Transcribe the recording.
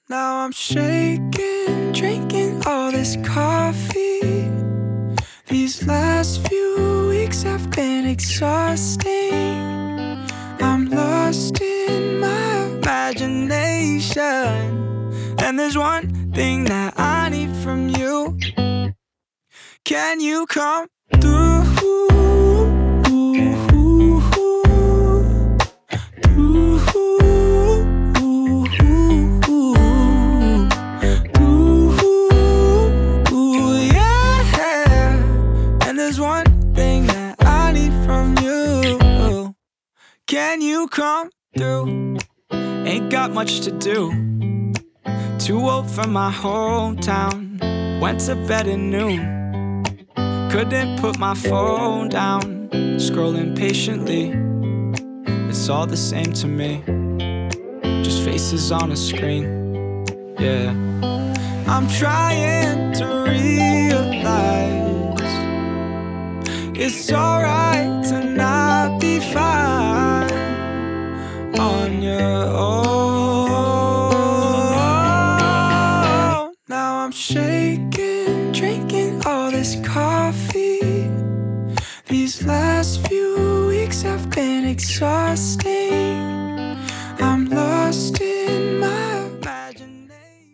Now I'm shaking, drinking all this coffee. These last few weeks have been exhausting. I'm lost in my imagination, and there's one thing that I need from you. Can you come through? There's one thing that I need from you. Can you come through? Ain't got much to do. Too old for my hometown. Went to bed at noon. Couldn't put my phone down. Scrolling patiently. It's all the same to me. Just faces on a screen. Yeah. I'm trying to realize it's alright to not be fine on your own. Now I'm shaking, drinking all this coffee. These last few weeks have been exhausting.